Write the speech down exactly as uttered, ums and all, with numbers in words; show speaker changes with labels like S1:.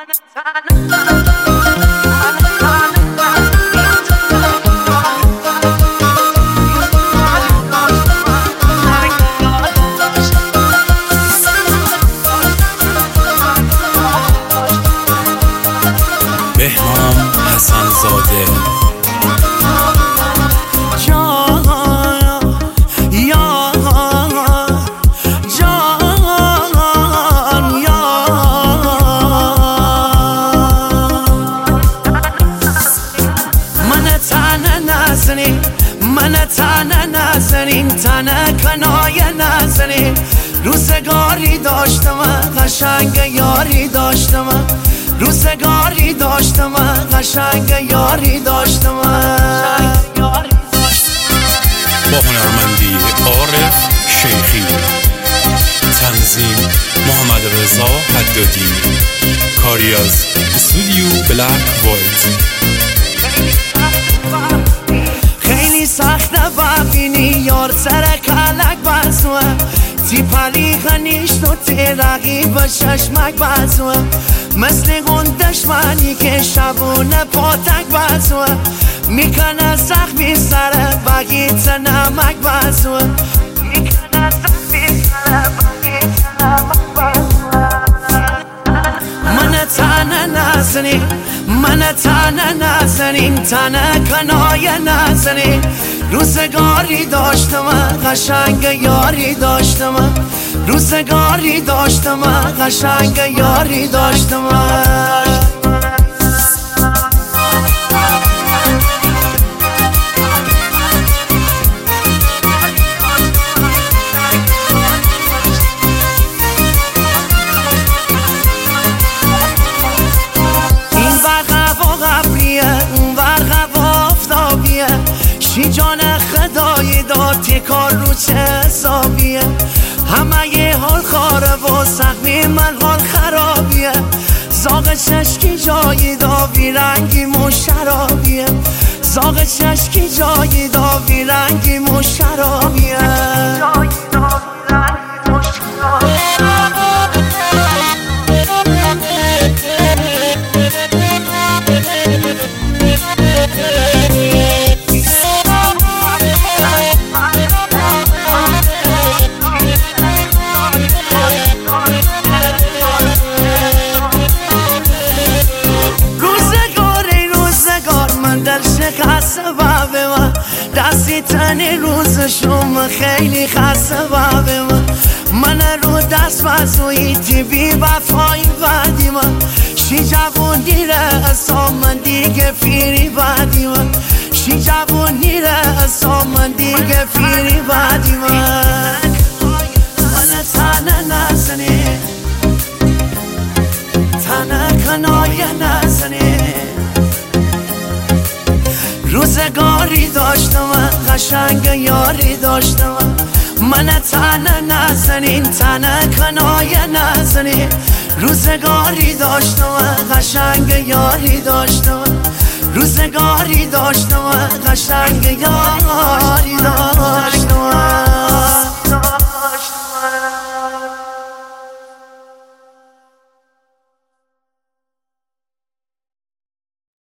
S1: بهنام حسن زاده.
S2: من تنه نزنین تنه کنایه نزنین روزگاری داشتم قشنگ یاری داشتم روزگاری داشتم قشنگ یاری داشتم.
S1: با هنرمندی عارف شیخی، تنظیم محمد رضا حدادی، کاری از استودیو بلک وایت.
S2: خیلی سخته ببینی یار سر کلک بزوه تی پلیغنیش تو تی رقیب ششمک بزوه مثل اون دشمنی که شبونه پاتک بزوه میکنه زخمی سر بگیت نمک بزوه میکنه زخمی سر بگیت نمک بزوه. من تنه نزنی من تنه نزنین تنه کنایه نزنین روزگاری داشتم قشنگ یاری داشتم روزگاری داشتم قشنگ یاری داشتم. شی جان خدای داتی کار رو چه حسابیه همه یه حال خاره و سقمی من حال خرابیه زاغ چشکی جایی داوی رنگی مو شرابیه زاغ چشکی جایی داوی رنگی مو شرابیه. خسته و دستی تنی روزشم خیلی خسته و من رو دست بزوی تی بی وفایی بدی من شی جوون دیره اصام من دیگه فیری بدی من شی جوون دیره اصام من دیگه فیری بدی من. من تنه نزنی تنه کنایه نزنی روزگاری داشتم قشنگ یاری داشتم من تنه نزنین تنه کنایه نزنین روزگاری داشتم قشنگ یاری داشتم روزگاری داشتم قشنگ یاری داشتم.